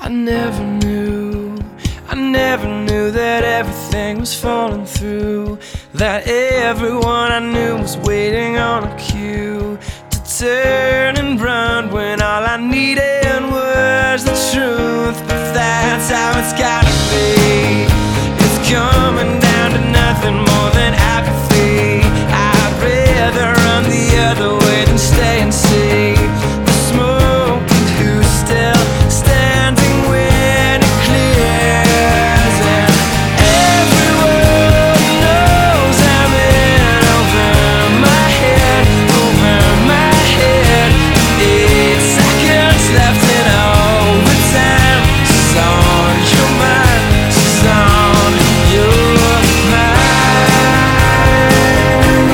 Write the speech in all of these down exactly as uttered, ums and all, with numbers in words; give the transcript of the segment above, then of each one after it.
I never knew, I never knew that everything was falling through, that everyone I knew was waiting on a cue to turn and run when all I needed was the truth. But that's how it's gotta be. It's coming down to nothing more than apathy. I'd rather run the other way than stay and see the smoke and who's still standing when it clears. And everyone knows I'm in over my head, over my head. Eight seconds left in overtime. She's on your mind, she's on your mind.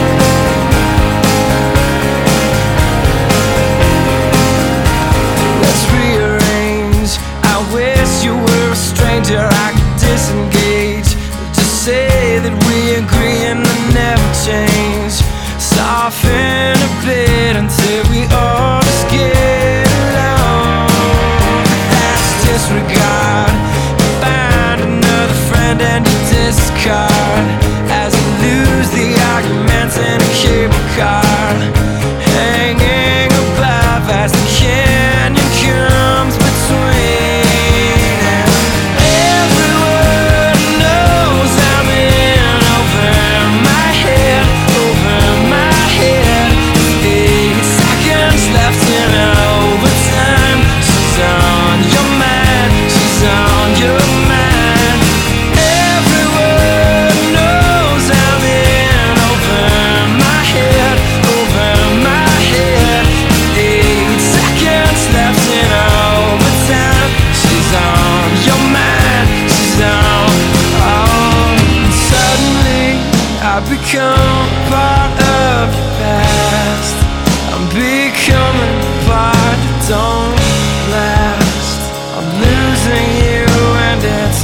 Let's rearrange. I wish you were a stranger I could disengage, just say that we agree and then never change. Soften a bit until we all just get along. That's disregard. Find another friend and you discard as you lose the arguments in a cable car, hanging above as the canyon comes between. And everyone knows I'm in over my head, over my head. Eight seconds left in overtime. She's on your mind, she's on your mind. Everyone knows I'm in over my head, over my head. Eight seconds left in overtime. She's on your mind, she's on. Oh, and suddenly I become part of the past. I'm becoming a part that don't last. I'm losing you and it's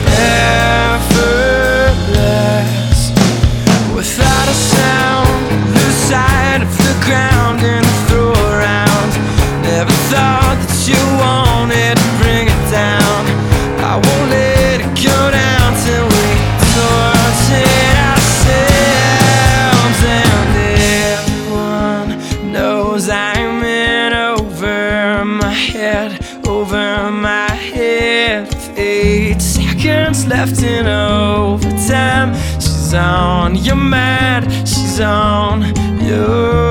effortless. Without a sound, lose sight of the ground and throw around. Never thought that you wanted to bring it down. I won't let it go down till we torch it ourselves. And everyone knows I'm in over my head, over my head. With eight seconds left in overtime. She's on your mind, she's on your